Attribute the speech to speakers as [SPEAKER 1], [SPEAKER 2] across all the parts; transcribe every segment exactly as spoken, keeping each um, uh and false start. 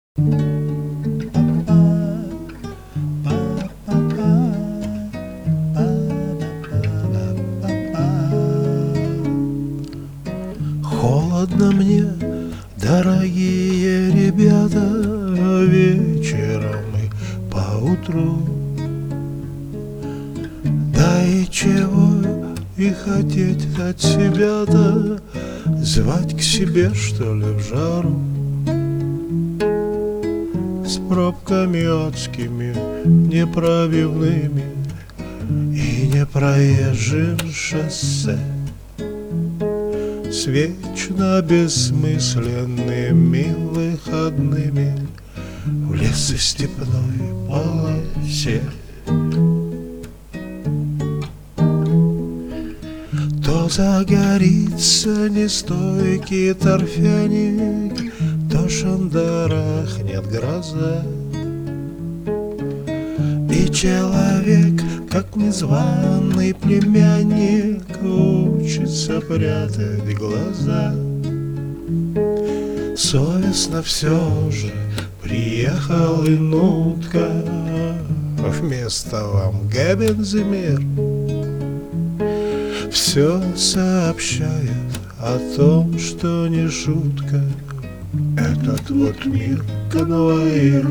[SPEAKER 1] Холодно мне, дорогие ребята, вечером и поутру. Да и чего и хотеть от себя-то, звать к себе, что ли, в жару? С пробками адскими, непробивными и непроезжим шоссе, с вечно бессмысленными выходными в лесостепной полосе. То загорится нестойкий торфяник, то шандарахнет гроза, и человек, как незваный племянник, учится прятать глаза. Совестно все же приехал и Нутка, вместо вам Гебензимир. Все сообщает о том, что не шутка этот вот мир конвоир.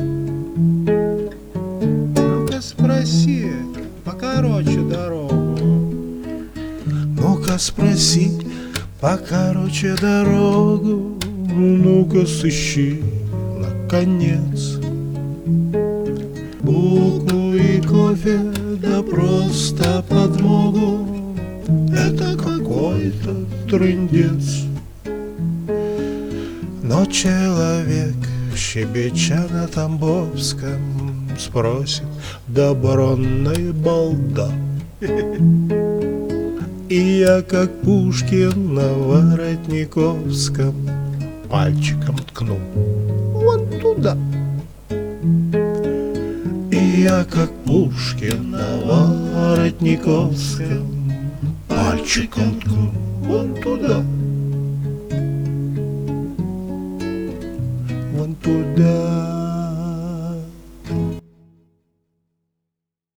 [SPEAKER 2] Ну-ка спроси покороче дорогу.
[SPEAKER 1] Ну-ка спроси покороче дорогу. Ну-ка сыщи наконец булку и кофе, да просто подмогу. Это какой-то трындец. Но человек, щебеча на тамбовском, спросит: да баронная балда. И я, как Пушкин на Воротниковском, пальчиком ткну вон туда. И я, как Пушкин на Воротниковском, пальчиком ткну вон туда.